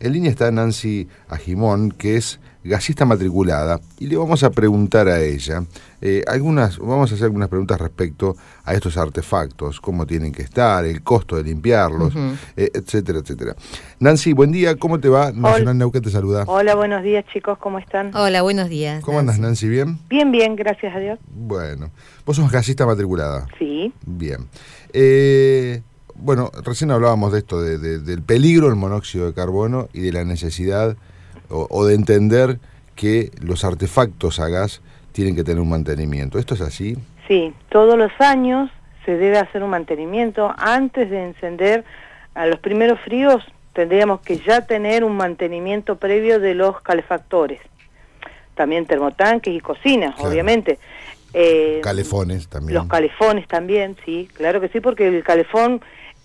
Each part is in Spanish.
En línea está Nancy Agimón, que es gasista matriculada, y le vamos a preguntar a ella vamos a hacer algunas preguntas respecto a estos artefactos, cómo tienen que estar, el costo de limpiarlos, etcétera, etcétera. Nancy, buen día, ¿cómo te va? Nacional Neuquén te saluda. Hola, buenos días, chicos, ¿cómo están? Hola, buenos días. ¿Cómo andas, Nancy? ¿Bien? Bien, bien, gracias a Dios. Bueno, vos sos gasista matriculada. Sí. Bien. Bueno, recién hablábamos de esto, del peligro del monóxido de carbono y de la necesidad o de entender que los artefactos a gas tienen que tener un mantenimiento. ¿Esto es así? Sí, todos los años se debe hacer un mantenimiento. Antes de encender a los primeros fríos tendríamos que ya tener un mantenimiento previo de los calefactores. También termotanques y cocinas, claro. Obviamente. Calefones también. Los calefones también, sí, claro que sí, porque el calefón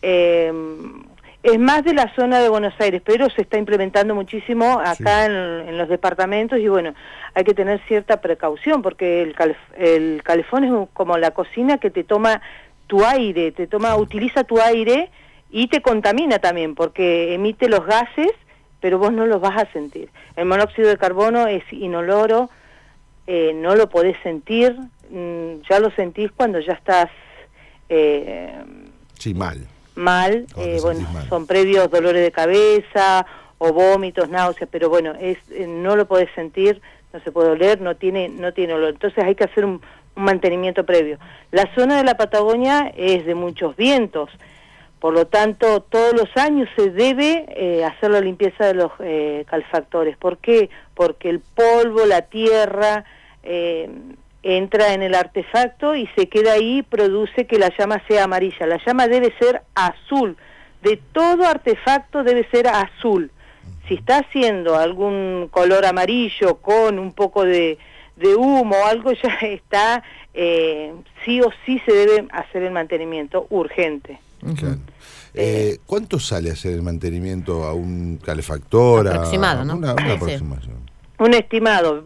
es más de la zona de Buenos Aires, pero se está implementando muchísimo acá sí. en los departamentos, y bueno, hay que tener cierta precaución, porque el calefón es como la cocina que te toma tu aire, utiliza tu aire y te contamina también, porque emite los gases, pero vos no los vas a sentir. El monóxido de carbono es inoloro, no lo podés sentir, ya lo sentís cuando ya estás... sí, mal. Bueno, mal. Son previos dolores de cabeza o vómitos, náuseas, pero bueno, no lo podés sentir, no se puede oler, no tiene olor. Entonces hay que hacer un mantenimiento previo. La zona de la Patagonia es de muchos vientos, por lo tanto todos los años se debe hacer la limpieza de los calefactores. ¿Por qué? Porque el polvo, la tierra... entra en el artefacto y se queda ahí, produce que la llama sea amarilla. La llama debe ser azul. De todo artefacto debe ser azul. Si está haciendo algún color amarillo con un poco de humo o algo, ya está, sí o sí se debe hacer el mantenimiento urgente. Claro. ¿Cuánto sale hacer el mantenimiento a un calefactor? Aproximado, ¿no? Una aproximación. Un estimado,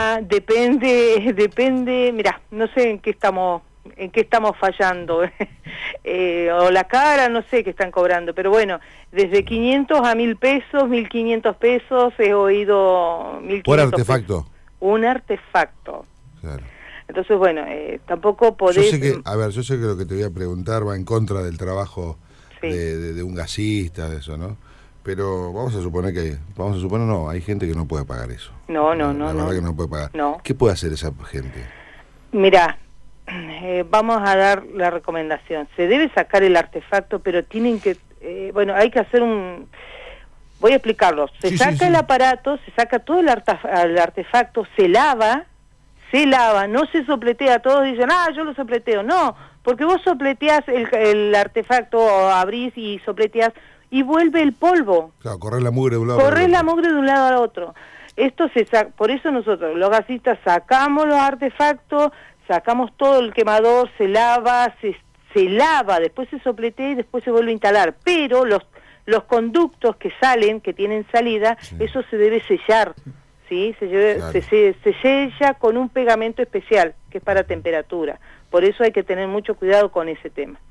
depende, mirá, no sé en qué estamos fallando, o la cara, no sé qué están cobrando, pero bueno, desde 500 a 1.000 pesos, 1.500 pesos, he oído 1.500 ¿Por artefacto? Pesos. Un artefacto. Claro. Entonces, bueno, tampoco podés... Yo sé que lo que te voy a preguntar va en contra del trabajo sí. de un gasista, de eso, ¿no? Pero vamos a suponer no, hay gente que no puede pagar eso. No. La verdad que no puede pagar. No. ¿Qué puede hacer esa gente? Mirá, vamos a dar la recomendación. Se debe sacar el artefacto, pero tienen que... hay que hacer voy a explicarlo. Se saca el aparato, se saca todo el artefacto, se lava, no se sopletea. Todos dicen, yo lo sopleteo. No, porque vos sopleteás el artefacto, o abrís y sopleteás, y vuelve el polvo. Claro, correr la mugre de un lado de un lado al otro. Por eso nosotros, los gasistas, sacamos los artefactos, sacamos todo el quemador, se lava, después se sopletea y después se vuelve a instalar. Pero los conductos que salen, que tienen salida, sí. Eso se debe sellar, ¿sí? Se sella con un pegamento especial, que es para temperatura. Por eso hay que tener mucho cuidado con ese tema.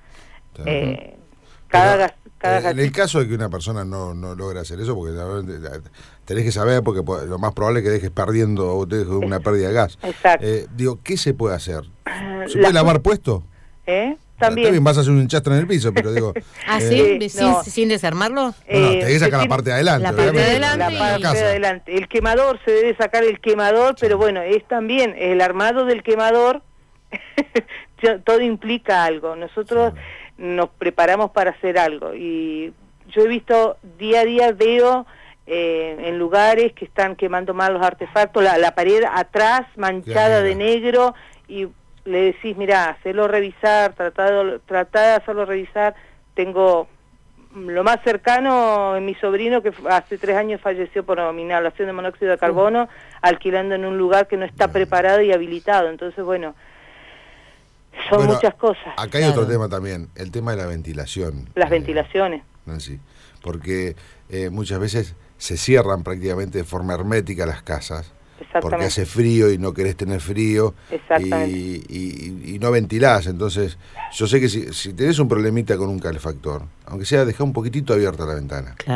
En el caso de que una persona no logre hacer eso, porque tenés que saber, porque lo más probable es que dejes perdiendo o dejes una pérdida de gas. Exacto. ¿Qué se puede hacer? ¿Se puede lavar puesto? También vas a hacer un enchastre en el piso, pero digo... ¿Sin desarmarlo? No, tenés que sacar la parte de adelante. La parte de adelante. El quemador, se debe sacar el quemador, sí. Pero bueno, es también el armado del quemador, todo implica algo. Nosotros... Sí. Nos preparamos para hacer algo, y yo he visto día a día, veo en lugares que están quemando mal los artefactos, la pared atrás manchada de negro, y le decís, mirá, hacelo revisar, tratá de hacerlo revisar. Tengo lo más cercano en mi sobrino, que hace 3 años falleció por inhalación de monóxido de carbono, alquilando en un lugar que no está preparado y habilitado. Entonces, bueno, son muchas cosas. Acá hay otro tema también, el tema de la ventilación. Las ventilaciones. Nancy, porque muchas veces se cierran prácticamente de forma hermética las casas, porque hace frío y no querés tener frío, y no ventilás. Entonces, yo sé que si tenés un problemita con un calefactor, aunque sea, dejá un poquitito abierta la ventana. Claro.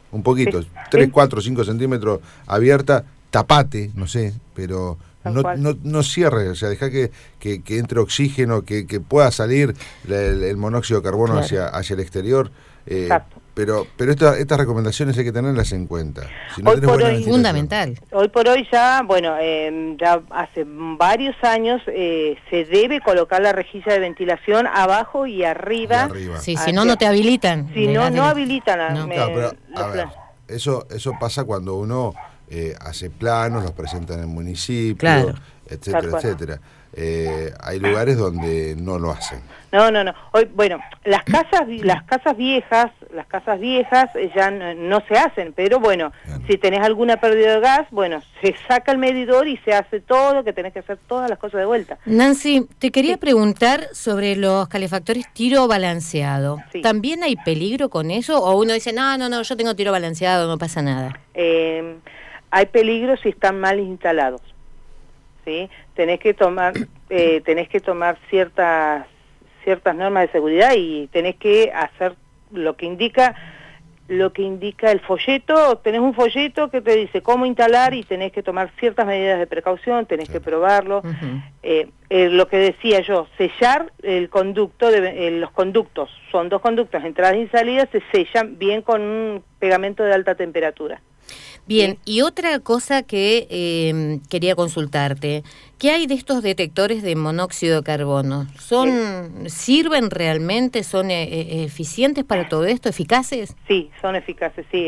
un poquito, 3, 4, 5 centímetros abierta, tapate, no sé, pero no cierre, o sea, deja que entre oxígeno, que pueda salir el monóxido de carbono hacia el exterior. Exacto. Pero estas recomendaciones hay que tenerlas en cuenta. Si no hoy por hoy, fundamental. Hoy por hoy ya, bueno, ya hace varios años se debe colocar la rejilla de ventilación abajo y arriba. Sí, si no te habilitan. Si no habilitan. Claro, pero, a ver, eso pasa cuando uno hace planos, los presenta en el municipio, etcétera, etcétera. Hay lugares donde no lo hacen. No. Hoy, bueno, las casas viejas ya no se hacen, pero bueno, si tenés alguna pérdida de gas, bueno, se saca el medidor y se hace todo, que tenés que hacer todas las cosas de vuelta. Nancy, te quería preguntar sobre los calefactores tiro balanceado. Sí. ¿También hay peligro con eso? ¿O uno dice, no, yo tengo tiro balanceado, no pasa nada? Hay peligro si están mal instalados. ¿Sí? Tenés que tomar ciertas normas de seguridad y tenés que hacer lo que indica el folleto. Tenés un folleto que te dice cómo instalar y tenés que tomar ciertas medidas de precaución, tenés que probarlo. Lo que decía yo, sellar el conducto, los conductos, son 2 conductos, entradas y salidas, se sellan bien con un pegamento de alta temperatura. Bien, y otra cosa que quería consultarte, ¿qué hay de estos detectores de monóxido de carbono? ¿Sirven realmente? ¿Son eficientes para todo esto? ¿Eficaces? Sí, son eficaces, sí.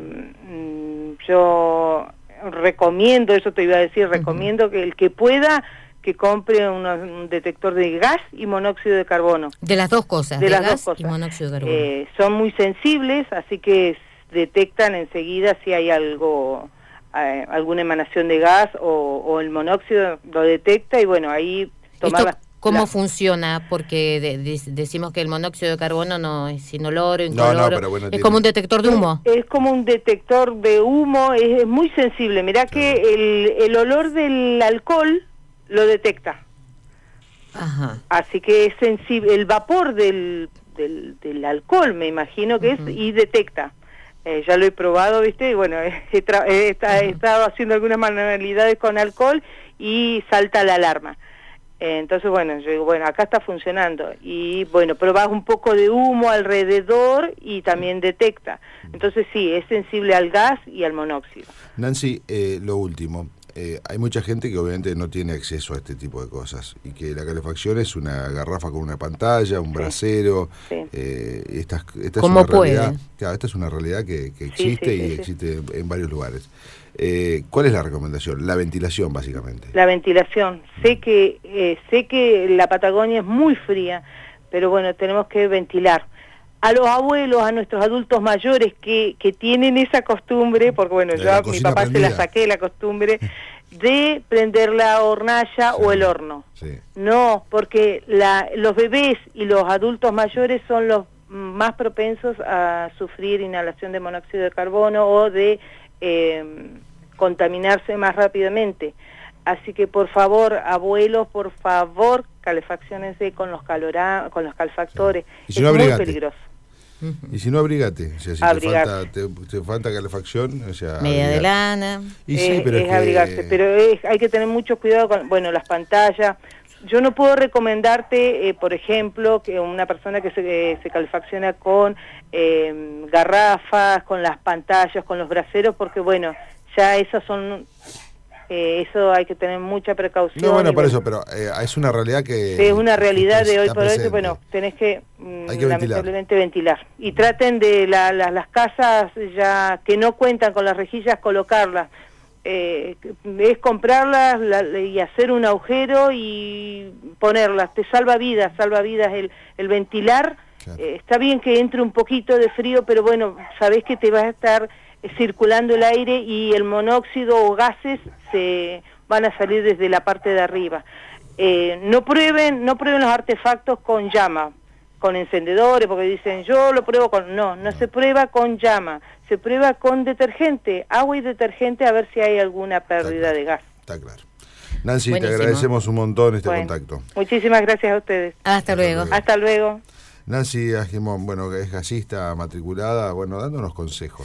Yo recomiendo, eso te iba a decir, recomiendo que el que pueda, que compre un detector de gas y monóxido de carbono. De las dos cosas, de las gas dos cosas. Y monóxido de carbono. Son muy sensibles, así que detectan enseguida si hay alguna emanación de gas o el monóxido lo detecta y bueno, ahí tomar... ¿Cómo funciona? Porque decimos que el monóxido de carbono no es sin olor o incoloro. Pero bueno, es como un detector de humo. Es como un detector de humo, es muy sensible. Mirá que el olor del alcohol lo detecta. Ajá. Así que es sensible. El vapor del alcohol, me imagino que es, y detecta. Ya lo he probado, ¿viste? Y bueno, he estado haciendo algunas manualidades con alcohol y salta la alarma. Entonces, bueno, yo digo, bueno, acá está funcionando. Y bueno, probás un poco de humo alrededor y también detecta. Entonces sí, es sensible al gas y al monóxido. Nancy, lo último. Hay mucha gente que obviamente no tiene acceso a este tipo de cosas y que la calefacción es una garrafa con una pantalla, un brasero. Sí. Esta es ¿Cómo una realidad, puede? claro, esta es una realidad que existe y existe en varios lugares. ¿Cuál es la recomendación? La ventilación, básicamente. La ventilación. Sé que la Patagonia es muy fría, pero bueno, tenemos que ventilar. A los abuelos, a nuestros adultos mayores que tienen esa costumbre, porque bueno, yo a mi papá se la saqué la costumbre de prender la hornalla o el horno. Sí. No, porque los bebés y los adultos mayores son los más propensos a sufrir inhalación de monóxido de carbono o de contaminarse más rápidamente. Así que por favor, abuelos, por favor, calefacciónense con los calefactores. Sí. Y si no, es muy abrigate. peligroso. Y si no, abrigate. O sea, si te falta calefacción, o sea, media de lana. Y sí, pero es abrigarse, pero hay que tener mucho cuidado con, bueno, las pantallas. Yo no puedo recomendarte, por ejemplo, que una persona que se calefacciona con garrafas, con las pantallas, con los braseros, porque bueno, ya esas son... eso hay que tener mucha precaución. No, bueno, por eso, pero es una realidad que... Es una realidad de hoy por hoy que, bueno, tenés que lamentablemente ventilar. Y traten de las casas ya que no cuentan con las rejillas, colocarlas. Es comprarlas y hacer un agujero y ponerlas. Te salva vidas el ventilar. Claro. Está bien que entre un poquito de frío, pero bueno, sabés que te vas a estar circulando el aire y el monóxido o gases se van a salir desde la parte de arriba. No prueben los artefactos con llama, con encendedores, porque dicen yo lo pruebo con... No se prueba con llama, se prueba con detergente, agua y detergente, a ver si hay alguna pérdida de gas. Está claro. Nancy, buenísimo. Te agradecemos un montón este contacto. Muchísimas gracias a ustedes. Hasta luego. Hasta luego. Nancy Agimón, bueno, que es gasista matriculada, bueno, dándonos consejos.